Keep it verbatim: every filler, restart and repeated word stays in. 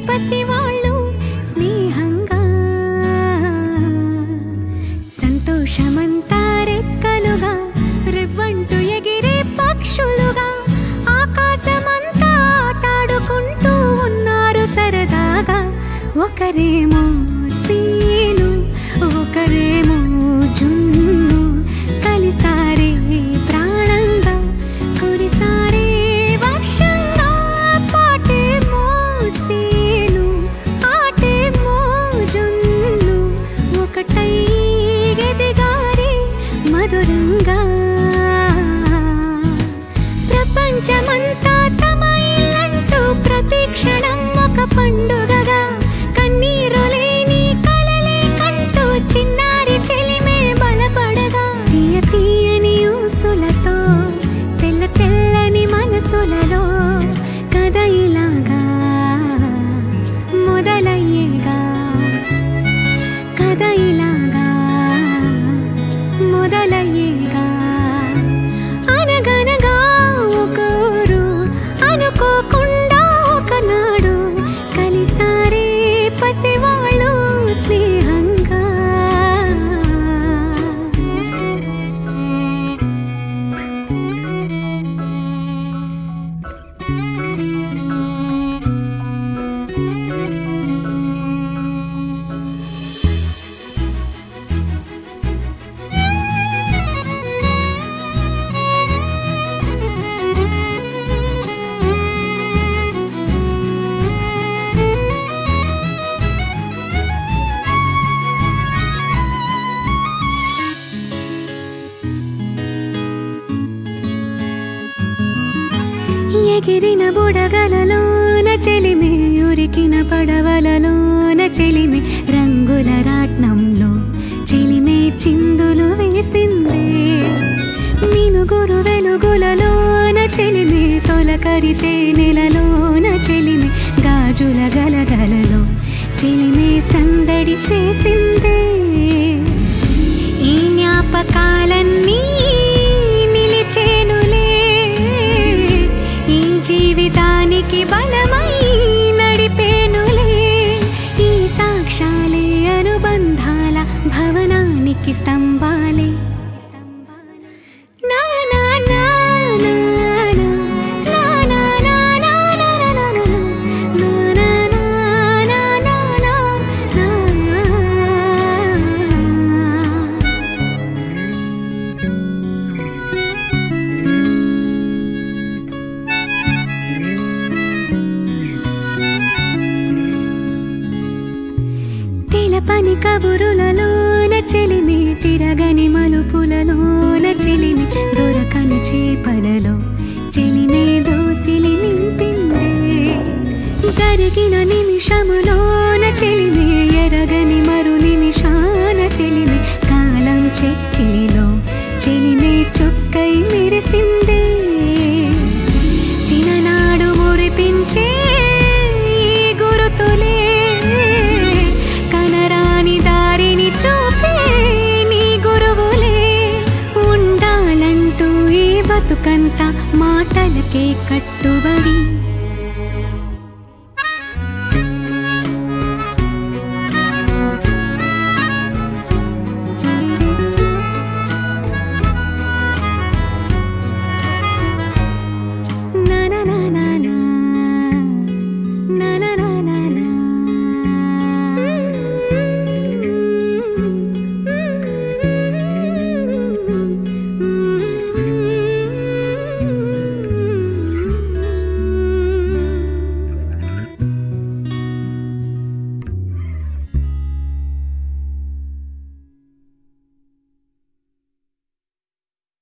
పసివాళ్ళు స్నేహంగా సంతోషమంతా రెక్కలుగా రివ్వంటూ ఎగిరే పక్షులుగా ఆకాశమంతా ఆటాడుకుంటూ ఉన్నారు సరదాగా. ఒకరేమో సీను ఒకరేమో జున్ను కలిసారే ప్రాణంగా కురిసారే వర్షంగా. పాటేమో సీను ఆటేమో జున్ను ఒకటై ఎదిగారే మధురంగా. ప్రపంచమంతా తమ ఇల్లంటూ ప్రతి క్షణం ఒక పండుగగా కన్నీరు లేని కలలే కంటూ చిన్నారి చెలిమే బలపడగా. తీయ తీయని ఊసులతో తెల్ల తెల్లని మనసులలో కథ ఇలాగా మొదలయ్యేగా. కథ ఇలాగా మొదలయ్యేగా. అనగనగా ఒకరు అనుకోకుండా ఒకనాడు కలిసారే పసివాళ్ళు స్నేహంగా. ఎగిరిన బుడగలలోన చెలిమి ఉరికిన పడవలలోన చెలిమి రంగుల రాట్నంలో చెలిమే చిందులు వేసిందే. మినుగురు వెలుగులలోన చెలిమి తొలకరితే నెలలోన చెలిమి గాజుల గలగలలో చెలిమే సందడి చేసిందే. ఈ జ్ఞాపకాలన్నీ నిలిచేనులే ఈ జీవితానికి బలమై నడిపేనులే. ఈ సాక్ష్యాలే అనుబంధాల భవనానికి స్తంభాలే. నా నా నా నా నా నా నా నా నా నా నా నా నా నా నా. తెలపని కబురులలోన చెలిమి తిరగని మలుపులలోన చెలిమి దొరకని చేపలలో చెలిమే దోసిలి నింపిందే. జరిగిన నిమిషములోన చెలిమి ఎరగని మరు నిమిషాన చెలిమి కాలం చెక్కిలిలో చెలిమే చొక్కై మెరిసిందే. చిన్ననాడు మురిపించే గురుతులే కనరాని దారిని చూపే నీ గురువులే. ఉండాలంటూ ఈ బతుకంతా మాటలకే కట్టుబడి